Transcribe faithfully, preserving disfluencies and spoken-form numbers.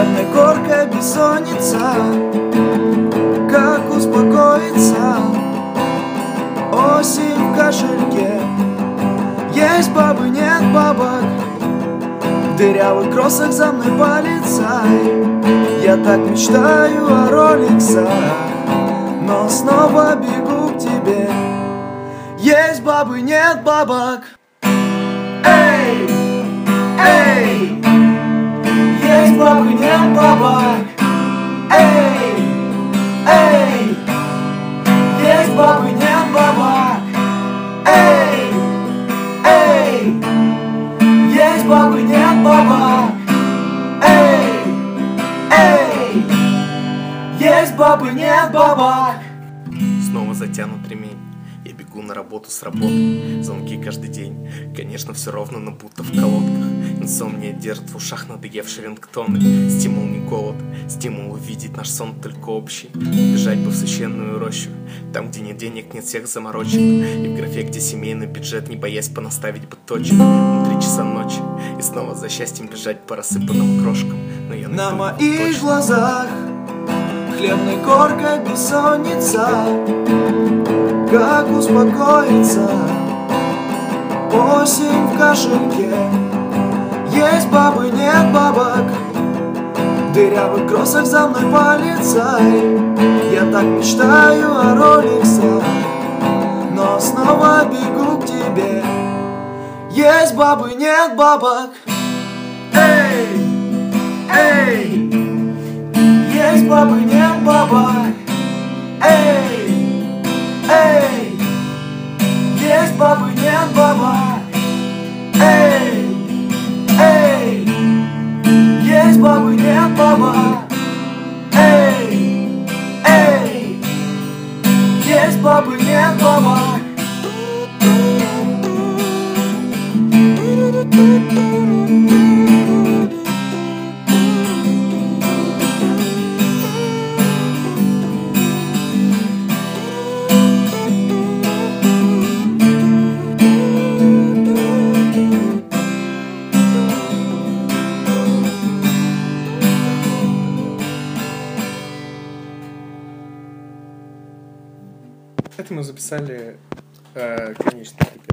хлебной коркой бессонница. Как успокоиться? Осень в кошельке. Есть бабы, нет бабок. В дырявых кроссах за мной полицай. Я так мечтаю о роликсах, но снова бегу к тебе. Есть бабы, нет бабок. Эй, эй. Есть бабы, нет бабок. Эй, эй. Есть бабы, нет бабок. Эй, эй. Есть бабы, нет бабок. Эй, эй. Есть бабы, нет бабок. Снова затянут ремень. Я бегу на работу с работы. Звонки каждый день. Конечно, все ровно, но будто в колодках. Инсомния держит в ушах надоевшие рингтоны. Стимул не голод, стимул увидеть наш сон только общий. Бежать бы в священную рощу, там, где нет денег, нет всех заморочек. И в графе, где семейный бюджет, не боясь понаставить бы точек. Внутри часа ночи, и снова за счастьем бежать по рассыпанным крошкам. Но я на моих глазах хлебной коркой бессонница. Как успокоиться? Осень в кошельке. Есть бабы, нет бабок. В дырявых кроссах за мной полицай. Я так мечтаю о роликсах, но снова бегу к тебе. Есть бабы, нет бабок. Эй, эй. Есть бабы, нет бабок. Эй, эй. Есть бабы, нет бабок. Эй, эй. Есть бабы, нет бабок. Эй, эй. Есть бабы, нет бабок. Это мы записали э, конечный